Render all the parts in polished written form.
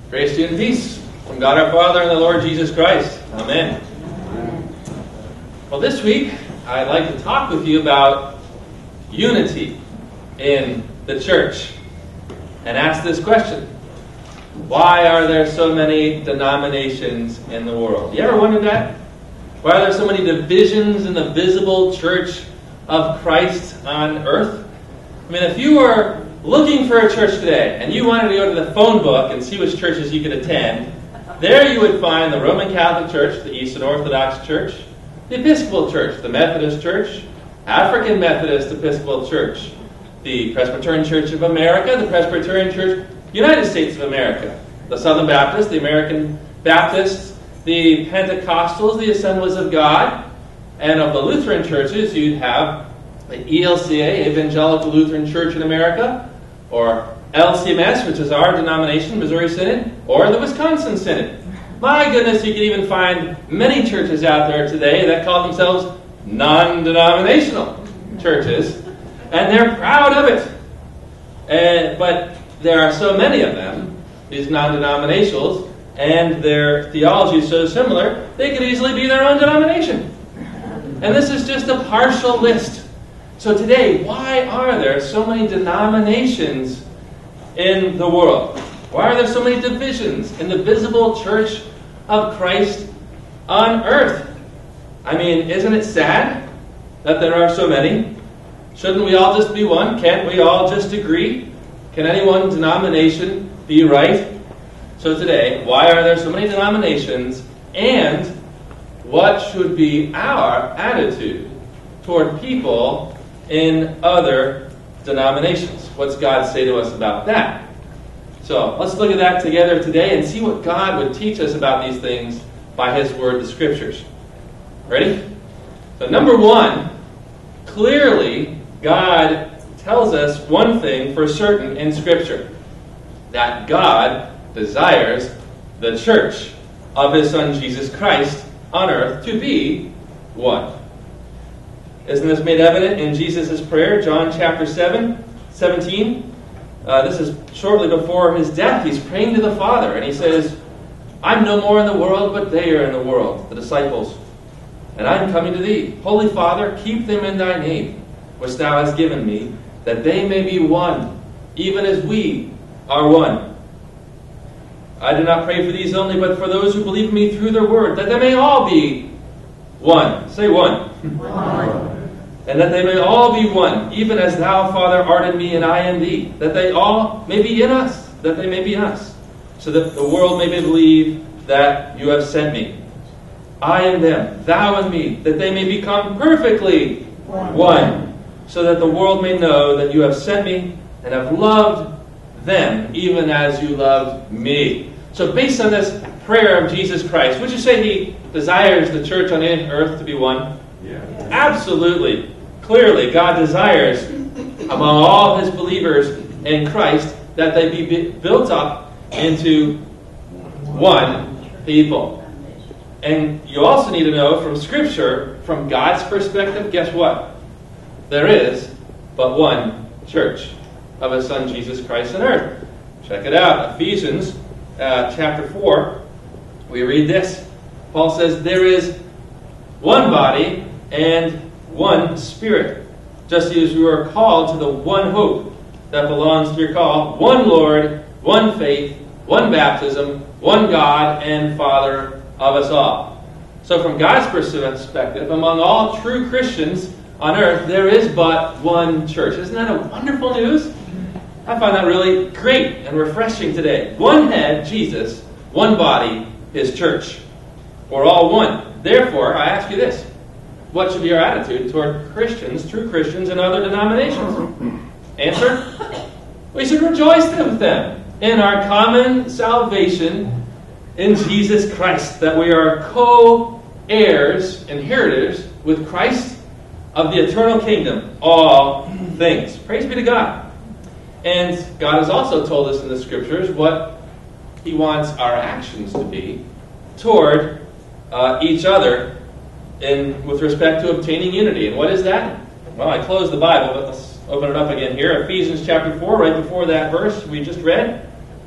Grace to you and peace from God our Father and the Lord Jesus Christ. Amen. Well, this week I'd like to talk with you about unity in the church and ask this question. Why are there so many denominations in the world? You ever wondered that? Why are there so many divisions in the visible church of Christ on earth? I mean, if you were looking for a church today and you wanted to go to the phone book and see which churches you could attend, there you would find the Roman Catholic Church, the Eastern Orthodox Church, the Episcopal Church, the Methodist Church, African Methodist Episcopal Church, the Presbyterian Church of America, the Presbyterian Church, United States of America, the Southern Baptists, the American Baptists, the Pentecostals, the Assemblies of God, and of the Lutheran churches, you'd have the ELCA, Evangelical Lutheran Church in America, or LCMS, which is our denomination, Missouri Synod, or the Wisconsin Synod. My goodness, you can even find many churches out there today that call themselves non-denominational churches, and they're proud of it. But there are so many of them, these non-denominationals, and their theology is so similar, they could easily be their own denomination. And this is just a partial list. So today, why are there so many denominations in the world? Why are there so many divisions in the visible church of Christ on earth? I mean, isn't it sad that there are so many? Shouldn't we all just be one? Can't we all just agree? Can any one denomination be right? So today, why are there so many denominations, and what should be our attitude toward people in other denominations? What's God say to us about that? So let's look at that together today and see what God would teach us about these things by His Word, the Scriptures. Ready? So number one, clearly God tells us one thing for certain in Scripture, that God desires the church of His Son Jesus Christ on earth to be one. Isn't this made evident in Jesus' prayer, John chapter 17? This is shortly before His death. He's praying to the Father, and He says, I'm no more in the world, but they are in the world, the disciples. And I'm coming to Thee. Holy Father, keep them in Thy name, which Thou hast given me, that they may be one, even as we are one. I do not pray for these only, but for those who believe in me through their word, that they may all be one. Say one. One. And that they may all be one, even as Thou, Father, art in me and I in Thee, that they all may be in us, that they may be in us, so that the world may believe that You have sent me. I in them, Thou in me, that they may become perfectly one, so that the world may know that You have sent me and have loved them, even as You loved me. So based on this prayer of Jesus Christ, would you say He desires the church on earth to be one? Yeah. Absolutely. Clearly, God desires among all His believers in Christ that they be built up into one people. And you also need to know from Scripture, from God's perspective, guess what? There is but one church of His Son Jesus Christ on earth. Check it out. Ephesians chapter 4, we read this. Paul says, there is one body and one Spirit, just as you are called to the one hope that belongs to your call, one Lord, one faith, one baptism, one God and Father of us all. So from God's perspective, among all true Christians on earth, there is but one church. Isn't that a wonderful news? I find that really great and refreshing today. One head, Jesus, one body, His church. We're all one. Therefore, I ask you this. What should be our attitude toward Christians, true Christians, in other denominations? Answer? We should rejoice with them in our common salvation in Jesus Christ, that we are co-heirs, inheritors with Christ of the eternal kingdom, all things. Praise be to God. And God has also told us in the Scriptures what He wants our actions to be toward each other with respect to obtaining unity. And what is that? Well, I closed the Bible, but let's open it up again here. Ephesians chapter 4, right before that verse we just read.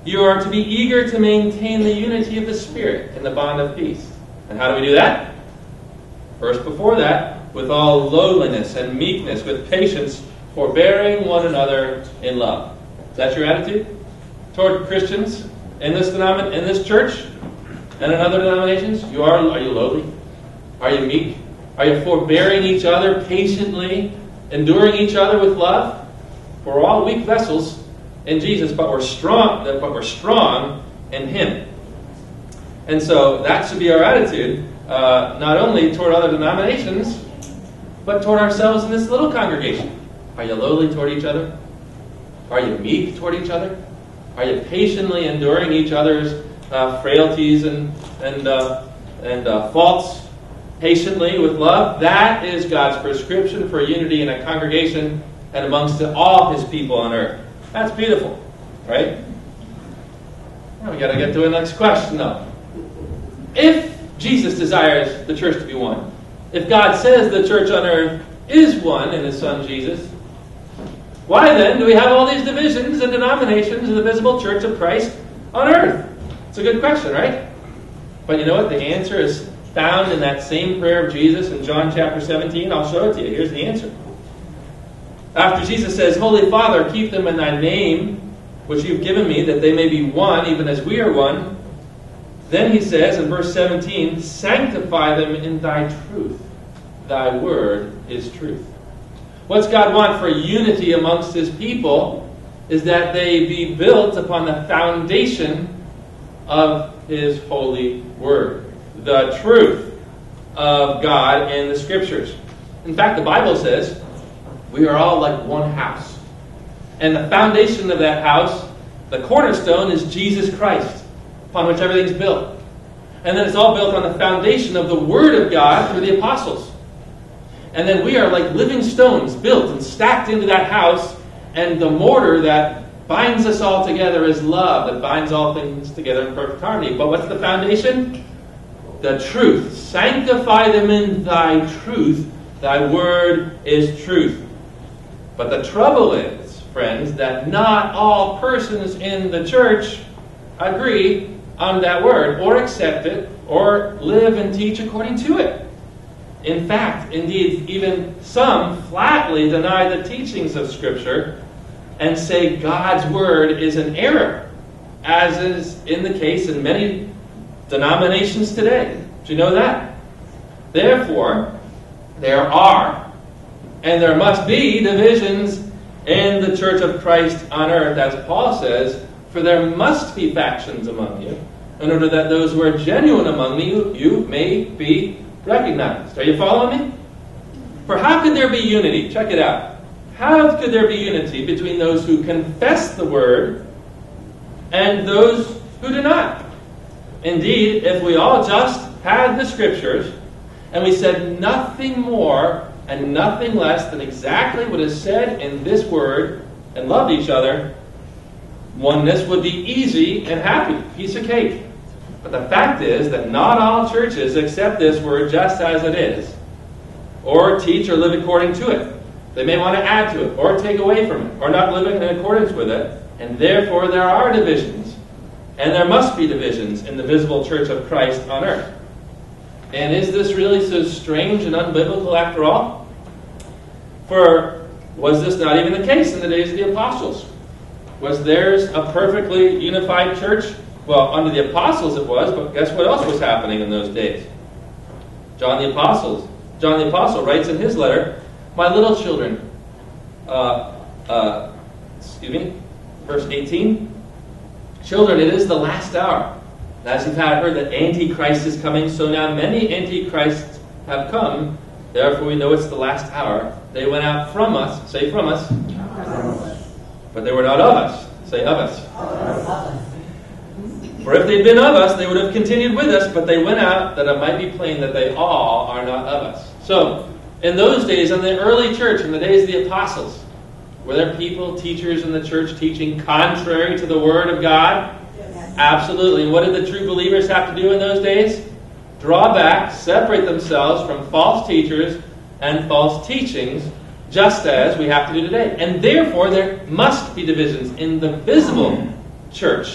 you are to be eager to maintain the unity of the Spirit in the bond of peace. And how do we do that? First, before that, with all lowliness and meekness, with patience, forbearing one another in love. Is that your attitude toward Christians in this church and in other denominations? Are you lowly? Are you meek? Are you forbearing each other patiently, enduring each other with love? We're all weak vessels in Jesus, but we're strong in Him. And so that should be our attitude, not only toward other denominations, but toward ourselves in this little congregation. Are you lowly toward each other? Are you meek toward each other? Are you patiently enduring each other's frailties and faults patiently with love? That is God's prescription for unity in a congregation and amongst all His people on earth. That's beautiful, right? Now we got to get to the next question, though. If Jesus desires the church to be one, if God says the church on earth is one in His Son Jesus, why then do we have all these divisions and denominations in the visible church of Christ on earth? It's a good question, right? But you know what? The answer is found in that same prayer of Jesus in John chapter 17. I'll show it to you. Here's the answer. After Jesus says, Holy Father, keep them in thy name, which you've given me, that they may be one, even as we are one. Then He says in verse 17, sanctify them in thy truth. Thy word is truth. What's God want for unity amongst His people is that they be built upon the foundation of His holy word, the truth of God and the Scriptures. In fact, the Bible says we are all like one house. And the foundation of that house, the cornerstone, is Jesus Christ, upon which everything's built. And then it's all built on the foundation of the Word of God through the apostles. And then we are like living stones built and stacked into that house, and the mortar that binds us all together is love, that binds all things together in perfect harmony. But what's the foundation? The truth. Sanctify them in thy truth. Thy word is truth. But the trouble is, friends, that not all persons in the church agree on that word, or accept it, or live and teach according to it. In fact, indeed, even some flatly deny the teachings of Scripture and say God's Word is an error, as is in the case in many denominations today. Do you know that? Therefore, there are, and there must be, divisions in the church of Christ on earth, as Paul says, for there must be factions among you, in order that those who are genuine among you may be recognized. Are you following me? For how could there be unity? Check it out. How could there be unity between those who confess the Word and those who do not? Indeed, if we all just had the Scriptures and we said nothing more and nothing less than exactly what is said in this Word and loved each other, oneness would be easy and happy, piece of cake. But the fact is that not all churches accept this word just as it is, or teach or live according to it. They may want to add to it, or take away from it, or not live in accordance with it, and therefore there are divisions. And there must be divisions in the visible church of Christ on earth. And is this really so strange and unbiblical after all? For was this not even the case in the days of the apostles? Was theirs a perfectly unified church? Well, under the apostles it was, but guess what else was happening in those days? John the Apostle writes in his letter, my little children, verse 18, children, it is the last hour. And as you've heard that Antichrist is coming, so now many Antichrists have come. Therefore we know it's the last hour. They went out from us, say from us, but they were not of us, say of us. For if they'd been of us, they would have continued with us, but they went out that it might be plain that they all are not of us. So, in those days, in the early church, in the days of the apostles, were there people, teachers in the church teaching contrary to the Word of God? Yes. Absolutely. And what did the true believers have to do in those days? Draw back, separate themselves from false teachers and false teachings, just as we have to do today. And therefore, there must be divisions in the visible church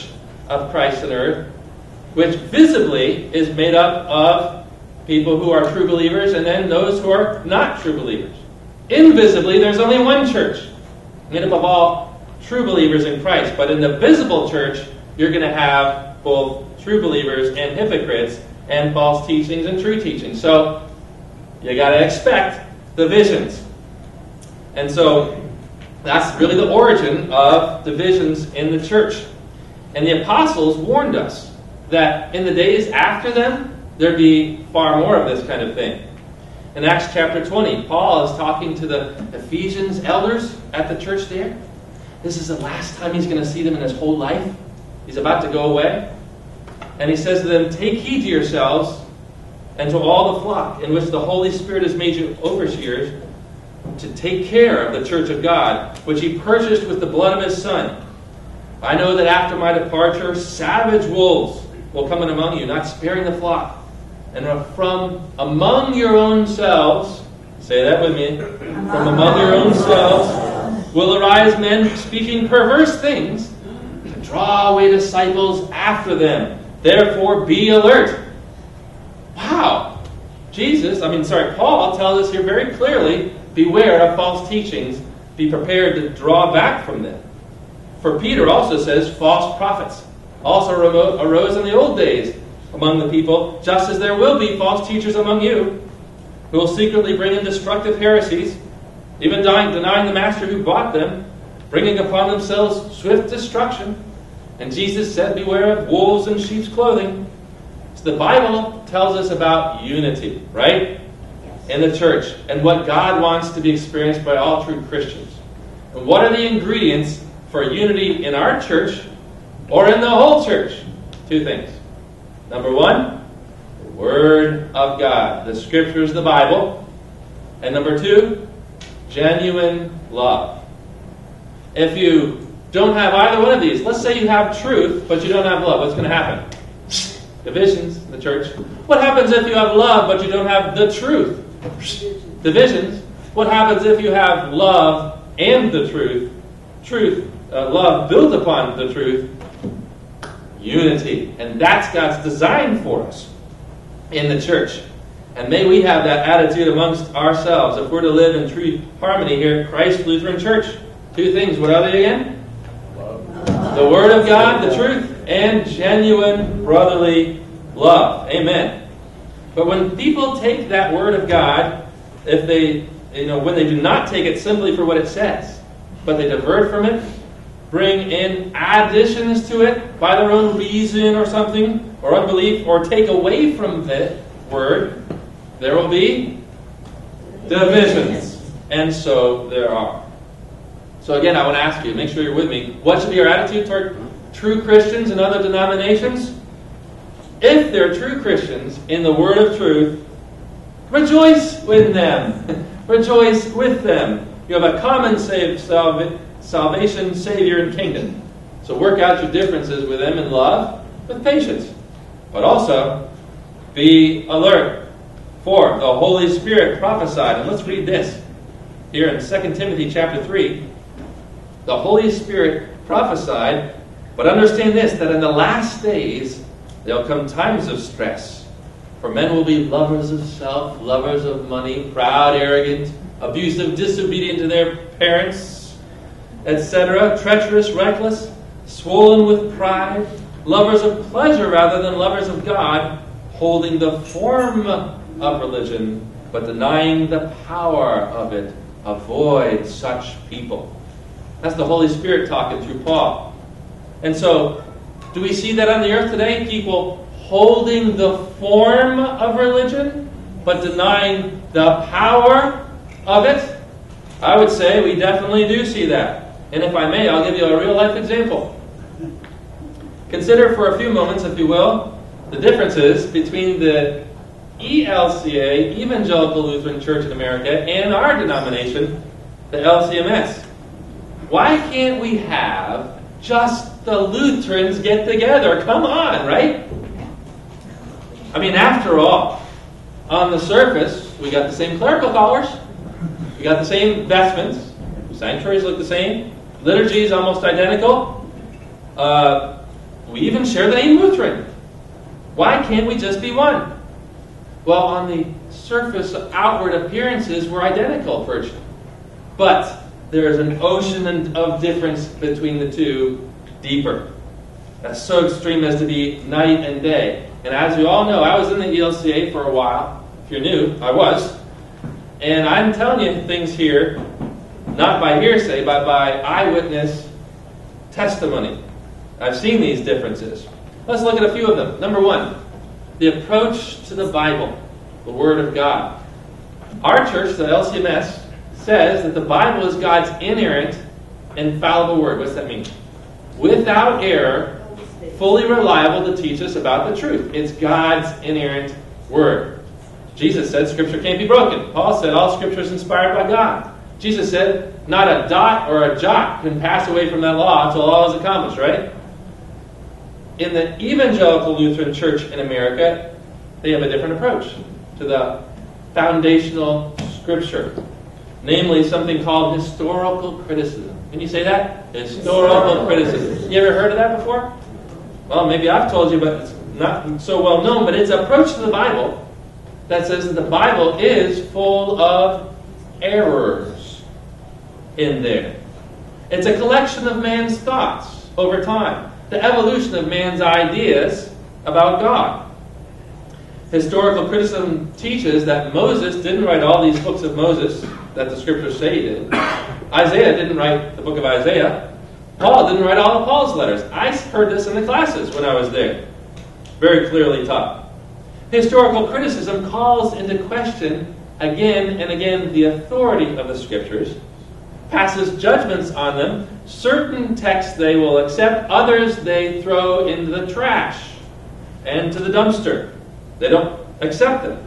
of Christ on earth, which visibly is made up of people who are true believers and then those who are not true believers. Invisibly, there's only one church, made up of all true believers in Christ. But in the visible church, you're going to have both true believers and hypocrites and false teachings and true teachings. So you got to expect divisions. And so that's really the origin of divisions in the church. And the apostles warned us that in the days after them, there'd be far more of this kind of thing. In Acts chapter 20, Paul is talking to the Ephesians elders at the church there. This is the last time he's going to see them in his whole life. He's about to go away. And he says to them, "Take heed to yourselves and to all the flock in which the Holy Spirit has made you overseers, to take care of the church of God, which he purchased with the blood of his Son. I know that after my departure, savage wolves will come in among you, not sparing the flock. And from among your own selves," say that with me, "from among your own selves will arise men speaking perverse things to draw away disciples after them. Therefore be alert." Wow! Paul tells us here very clearly, beware of false teachings, be prepared to draw back from them. For Peter also says, false prophets also arose in the old days among the people, just as there will be false teachers among you, who will secretly bring in destructive heresies, even denying the master who bought them, bringing upon themselves swift destruction. And Jesus said, beware of wolves in sheep's clothing. So the Bible tells us about unity, right? In the church, and what God wants to be experienced by all true Christians. And what are the ingredients for unity in our church or in the whole church? Two things. Number one, the Word of God, the Scriptures, the Bible. And number two, genuine love. If you don't have either one of these, let's say you have truth, but you don't have love, what's going to happen? Divisions in the church. What happens if you have love, but you don't have the truth? Divisions. What happens if you have love and the truth? Love built upon the truth. Unity. And that's God's design for us in the church. And may we have that attitude amongst ourselves if we're to live in true harmony here at Christ Lutheran Church. Two things. What are they again? The Word of God, the truth, and genuine brotherly love. Amen. But when people take that Word of God, when they do not take it simply for what it says, but they divert from it, bring in additions to it by their own reason or something, or unbelief, or take away from the Word, there will be divisions. And so there are. So again, I want to ask you, make sure you're with me, what should be your attitude toward true Christians and other denominations? If they're true Christians in the Word of truth, rejoice with them. Rejoice with them. You have a common salvation, Savior, and kingdom. So work out your differences with them in love, with patience. But also, be alert. For the Holy Spirit prophesied. And let's read this here in 2 Timothy chapter 3. The Holy Spirit prophesied, but understand this, that in the last days there'll come times of stress. For men will be lovers of self, lovers of money, proud, arrogant, abusive, disobedient to their parents, etc., treacherous, reckless, swollen with pride, lovers of pleasure rather than lovers of God, holding the form of religion, but denying the power of it. Avoid such people. That's the Holy Spirit talking through Paul. And so, do we see that on the earth today? People holding the form of religion, but denying the power of it? I would say we definitely do see that. And if I may, I'll give you a real-life example. Consider for a few moments, if you will, the differences between the ELCA, Evangelical Lutheran Church in America, and our denomination, the LCMS. Why can't we have just the Lutherans get together? Come on, right? I mean, after all, on the surface, we got the same clerical collars, we got the same vestments, sanctuaries look the same, liturgy is almost identical, We even share the name Lutheran. Why can't we just be one? Well, on the surface, outward appearances, we're identical virtually. But there is an ocean of difference between the two, deeper. That's so extreme as to be night and day. And as you all know, I was in the ELCA for a while. If you're new, I was. And I'm telling you things here, not by hearsay, but by eyewitness testimony. I've seen these differences. Let's look at a few of them. Number one, the approach to the Bible, the Word of God. Our church, the LCMS, says that the Bible is God's inerrant, infallible Word. What's that mean? Without error, fully reliable to teach us about the truth. It's God's inerrant Word. Jesus said Scripture can't be broken. Paul said all Scripture is inspired by God. Jesus said not a dot or a jot can pass away from that law until all is accomplished, right? In the Evangelical Lutheran Church in America, they have a different approach to the foundational Scripture. Namely, something called historical criticism. Can you say that? Historical criticism. You ever heard of that before? Well, maybe I've told you, but it's not so well known. But it's an approach to the Bible that says that the Bible is full of errors in there. It's a collection of man's thoughts over time. The evolution of man's ideas about God. Historical criticism teaches that Moses didn't write all these books of Moses that the Scriptures say he did. Isaiah didn't write the book of Isaiah. Paul didn't write all of Paul's letters. I heard this in the classes when I was there. Very clearly taught. Historical criticism calls into question again and again the authority of the Scriptures, passes judgments on them. Certain texts they will accept, others they throw into the trash and to the dumpster. They don't accept them.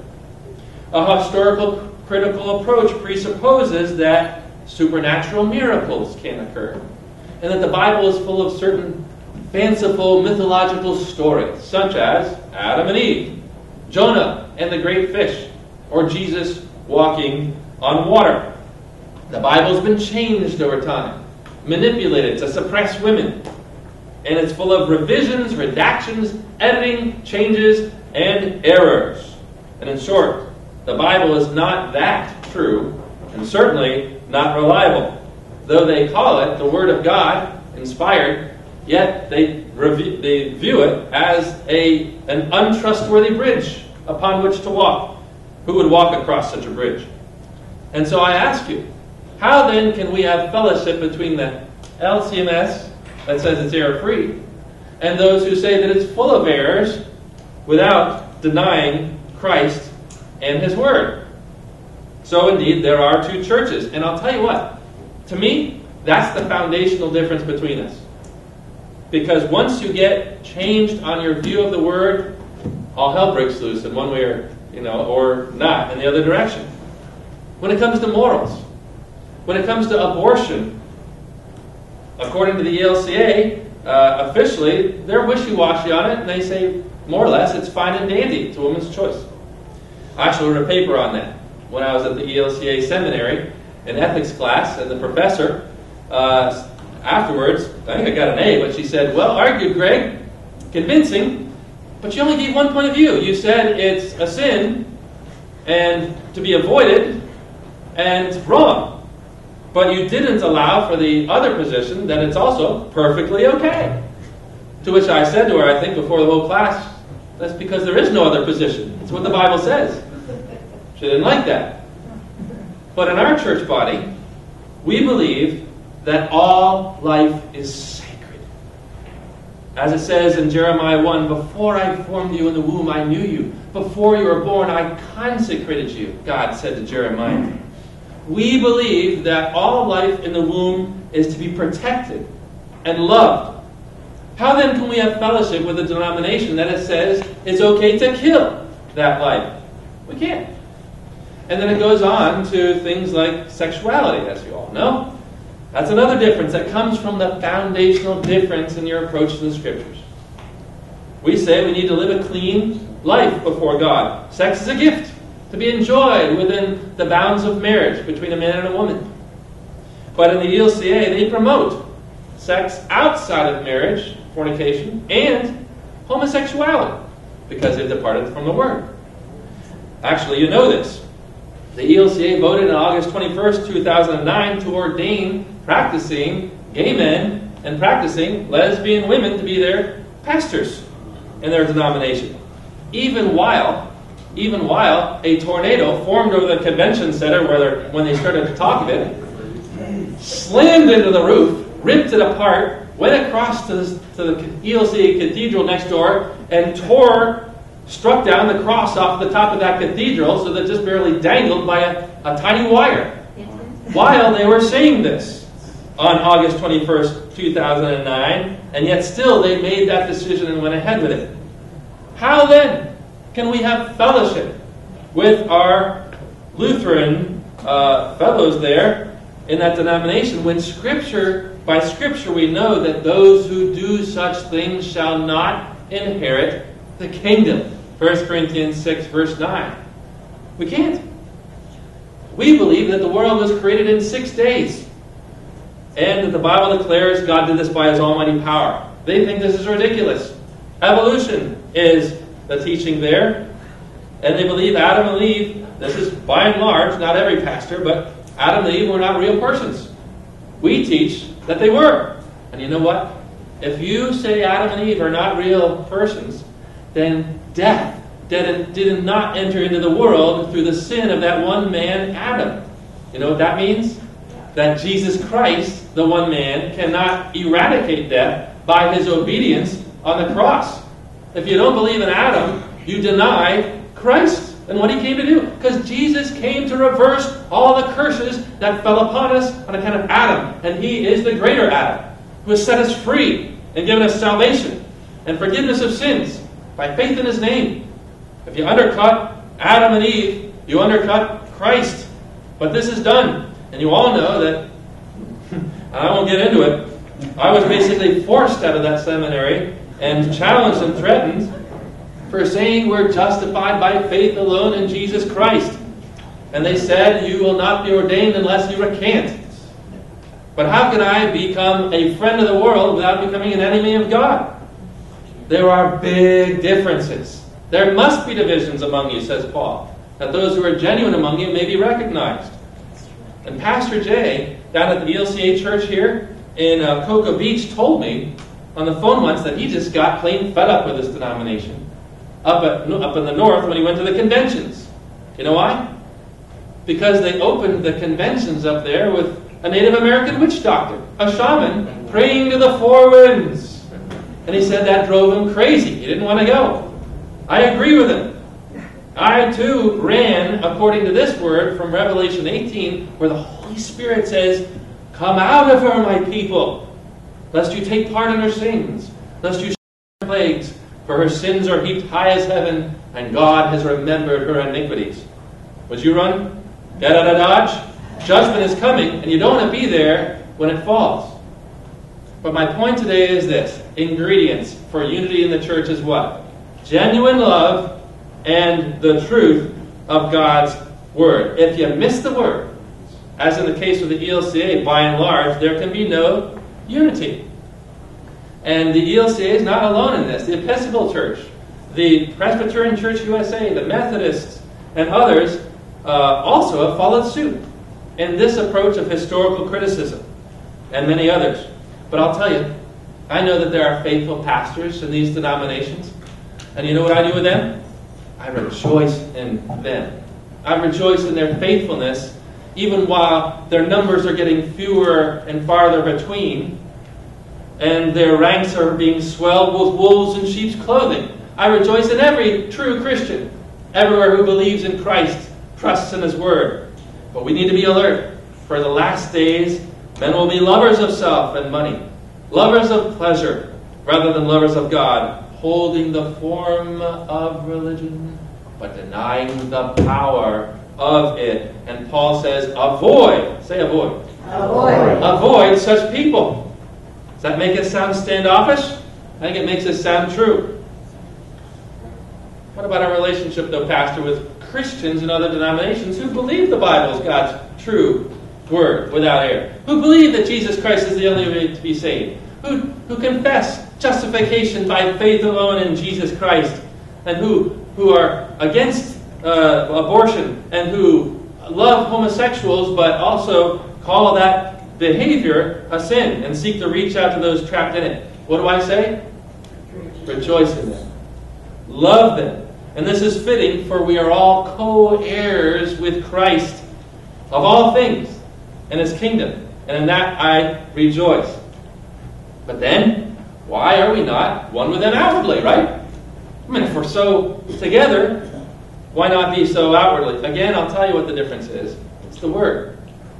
A historical critical approach presupposes that supernatural miracles can occur, and that the Bible is full of certain fanciful mythological stories, such as Adam and Eve, Jonah and the great fish, or Jesus walking on water. The Bible's been changed over time, manipulated to suppress women, and it's full of revisions, redactions, editing, changes, and errors. And in short, the Bible is not that true, and certainly not reliable. Though they call it the Word of God, inspired, yet they view it as an untrustworthy bridge upon which to walk. Who would walk across such a bridge? And so I ask you, how then can we have fellowship between the LCMS that says it's error-free and those who say that it's full of errors without denying Christ and His Word? So indeed, there are two churches. And I'll tell you what, to me, that's the foundational difference between us. Because once you get changed on your view of the Word, all hell breaks loose in one way or not in the other direction. When it comes to morals, when it comes to abortion, according to the ELCA, officially, they're wishy-washy on it, and they say, more or less, it's fine and dandy. It's a woman's choice. I actually wrote a paper on that when I was at the ELCA seminary in ethics class, and the professor, afterwards, I think I got an A, but she said, well argued, Greg, convincing, but you only gave one point of view. You said it's a sin and to be avoided and wrong. But you didn't allow for the other position that it's also perfectly okay. To which I said to her, I think before the whole class, that's because there is no other position. It's what the Bible says. She didn't like that. But in our church body, we believe that all life is sacred. As it says in Jeremiah 1, before I formed you in the womb, I knew you. Before you were born, I consecrated you, God said to Jeremiah. We believe that all life in the womb is to be protected and loved. How then can we have fellowship with a denomination that it says it's okay to kill that life? We can't. And then it goes on to things like sexuality, as you all know. That's another difference that comes from the foundational difference in your approach to the Scriptures. We say we need to live a clean life before God. Sex is a gift to be enjoyed within the bounds of marriage between a man and a woman. But in the ELCA, they promote sex outside of marriage fornication, and homosexuality, because they've departed from the Word. Actually, you know this. The ELCA voted on August 21st, 2009 to ordain practicing gay men and practicing lesbian women to be their pastors in their denomination. Even while a tornado formed over the convention center when they started to talk of it, slammed into the roof, ripped it apart, went across to the ELCA cathedral next door, and struck down the cross off the top of that cathedral so that it just barely dangled by a tiny wire. While they were saying this on August 21st, 2009, and yet still they made that decision and went ahead with it. How then can we have fellowship with our Lutheran fellows there in that denomination when by Scripture we know that those who do such things shall not inherit the kingdom? 1 Corinthians 6, verse 9. We can't. We believe that the world was created in 6 days, and that the Bible declares God did this by His almighty power. They think this is ridiculous. Evolution is the teaching there, and they believe Adam and Eve, this is by and large, not every pastor, but Adam and Eve were not real persons. We teach that they were. And you know what? If you say Adam and Eve are not real persons, then death did not enter into the world through the sin of that one man, Adam. You know what that means? That Jesus Christ, the one man, cannot eradicate death by His obedience on the cross. If you don't believe in Adam, you deny Christ and what He came to do. Because Jesus came to reverse all the curses that fell upon us on account of Adam. And He is the greater Adam, who has set us free and given us salvation and forgiveness of sins by faith in His name. If you undercut Adam and Eve, you undercut Christ. But this is done. And you all know that, and I won't get into it, I was basically forced out of that seminary and challenged and threatened for saying we're justified by faith alone in Jesus Christ. And they said, you will not be ordained unless you recant. But how can I become a friend of the world without becoming an enemy of God? There are big differences. There must be divisions among you, says Paul, that those who are genuine among you may be recognized. And Pastor Jay, down at the ELCA church here in Cocoa Beach, told me on the phone once that he just got plain fed up with this denomination up in the north when he went to the conventions. You know why? Because they opened the conventions up there with a Native American witch doctor, a shaman, praying to the four winds. And he said that drove him crazy. He didn't want to go. I agree with him. I too ran according to this word from Revelation 18, where the Holy Spirit says, come out of her, my people, lest you take part in her sins, lest you share her plagues, for her sins are heaped high as heaven, and God has remembered her iniquities. Would you run? Get out of Dodge? Judgment is coming, and you don't want to be there when it falls. But my point today is this. Ingredients for unity in the church is what? Genuine love and the truth of God's Word. If you miss the Word, as in the case of the ELCA, by and large, there can be no unity. And the ELCA is not alone in this. The Episcopal Church, the Presbyterian Church USA, the Methodists, and others also have followed suit in this approach of historical criticism, and many others. But I'll tell you, I know that there are faithful pastors in these denominations. And you know what I do with them? I rejoice in them. I rejoice in their faithfulness, even while their numbers are getting fewer and farther between, and their ranks are being swelled with wolves in sheep's clothing. I rejoice in every true Christian, everywhere who believes in Christ, trusts in His Word. But we need to be alert. For the last days, men will be lovers of self and money, lovers of pleasure, rather than lovers of God, holding the form of religion, but denying the power of it. And Paul says, avoid. Say avoid. Avoid. Avoid such people. Does that make it sound standoffish? I think it makes it sound true. What about our relationship, though, Pastor, with Christians in other denominations who believe the Bible is God's true Word without error, who believe that Jesus Christ is the only way to be saved, who confess justification by faith alone in Jesus Christ, and who are against abortion, and who love homosexuals, but also call that behavior a sin, and seek to reach out to those trapped in it. What do I say? Rejoice in them. Love them. And this is fitting, for we are all co-heirs with Christ of all things in His kingdom. And in that I rejoice. But then, why are we not one with them outwardly, right? I mean, if we're so together, why not be so outwardly? Again, I'll tell you what the difference is. It's the Word.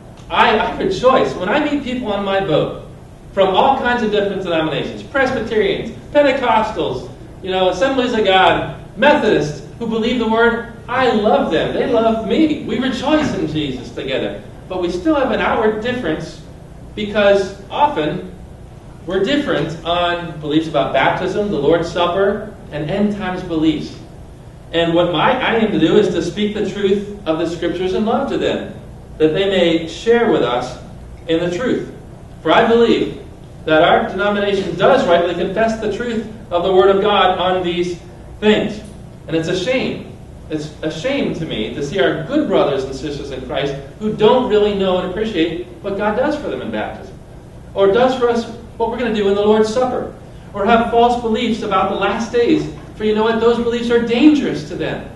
I rejoice when I meet people on my boat from all kinds of different denominations. Presbyterians, Pentecostals, Assemblies of God, Methodists who believe the Word. I love them. They love me. We rejoice in Jesus together. But we still have an outward difference because often we're different on beliefs about baptism, the Lord's Supper, and end times beliefs. And what I aim to do is to speak the truth of the Scriptures in love to them, that they may share with us in the truth. For I believe that our denomination does rightly confess the truth of the Word of God on these things. And it's a shame. It's a shame to me to see our good brothers and sisters in Christ who don't really know and appreciate what God does for them in baptism, or does for us what we're going to do in the Lord's Supper, or have false beliefs about the last days. For you know what? Those beliefs are dangerous to them.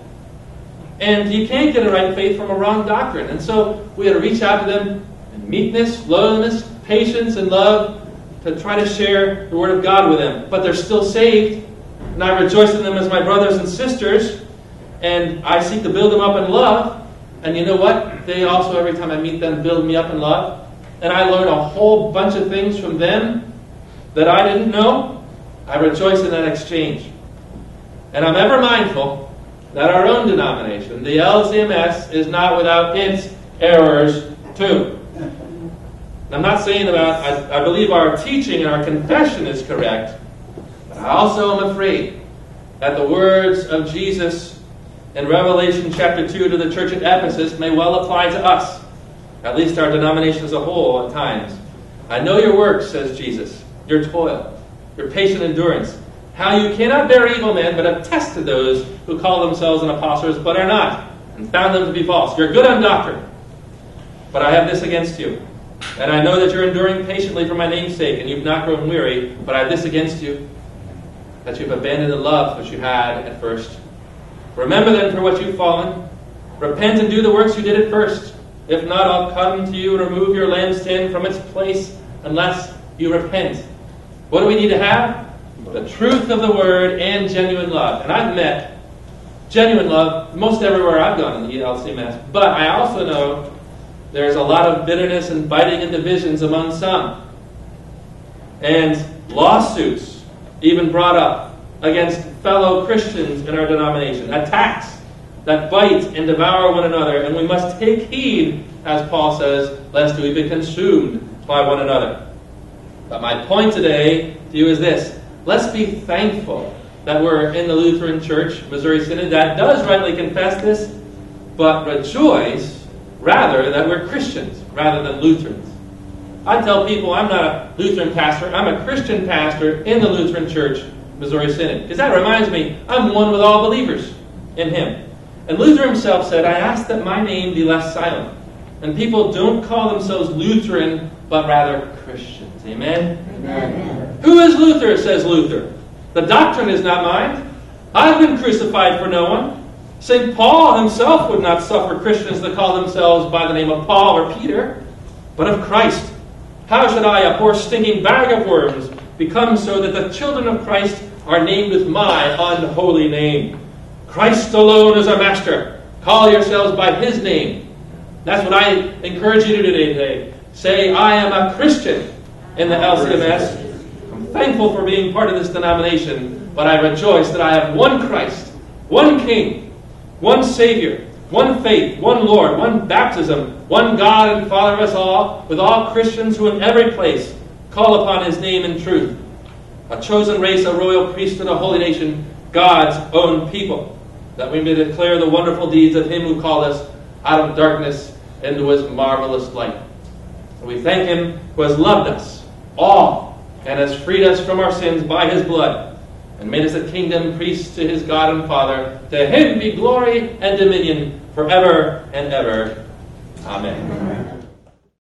And you can't get a right faith from a wrong doctrine. And so we got to reach out to them in meekness, lowliness, patience, and love to try to share the Word of God with them. But they're still saved, and I rejoice in them as my brothers and sisters, and I seek to build them up in love. And you know what? They also, every time I meet them, build me up in love. And I learn a whole bunch of things from them that I didn't know. I rejoice in that exchange. And I'm ever mindful that our own denomination, the LCMS, is not without its errors too. And I'm not saying I believe our teaching and our confession is correct, but I also am afraid that the words of Jesus in Revelation chapter 2 to the church at Ephesus may well apply to us, at least our denomination as a whole at times. I know your works, says Jesus, your toil, your patient endurance, how you cannot bear evil men, but have tested those who call themselves an apostles, but are not, and found them to be false. You're good on doctrine, but I have this against you. And I know that you're enduring patiently for my name's sake, and you've not grown weary, but I have this against you, that you've abandoned the love which you had at first. Remember then for what you've fallen. Repent and do the works you did at first. If not, I'll come to you and remove your lampstand from its place, unless you repent. What do we need to have? The truth of the Word and genuine love. And I've met genuine love most everywhere I've gone in the LCMS. But I also know there's a lot of bitterness and biting and divisions among some. And lawsuits even brought up against fellow Christians in our denomination. Attacks that bite and devour one another. And we must take heed, as Paul says, lest we be consumed by one another. But my point today to you is this. Let's be thankful that we're in the Lutheran Church, Missouri Synod, that does rightly confess this, but rejoice rather that we're Christians rather than Lutherans. I tell people I'm not a Lutheran pastor, I'm a Christian pastor in the Lutheran Church, Missouri Synod. Because that reminds me, I'm one with all believers in Him. And Luther himself said, I ask that my name be left silent. And people don't call themselves Lutheran, but rather Christians. Amen? Amen. Who is Luther, says Luther? The doctrine is not mine. I've been crucified for no one. St. Paul himself would not suffer Christians to call themselves by the name of Paul or Peter, but of Christ. How should I, a poor stinking bag of worms, become so that the children of Christ are named with my unholy name? Christ alone is our master. Call yourselves by His name. That's what I encourage you to do today. Say, I am a Christian in the LCMS. I'm thankful for being part of this denomination, but I rejoice that I have one Christ, one King, one Savior, one faith, one Lord, one baptism, one God and Father of us all, with all Christians who in every place call upon His name in truth. A chosen race, a royal priesthood, a holy nation, God's own people, that we may declare the wonderful deeds of Him who called us out of darkness into His marvelous light. And we thank Him who has loved us all and has freed us from our sins by his blood, and made us a kingdom, priests to his God and Father. To him be glory and dominion forever and ever. Amen.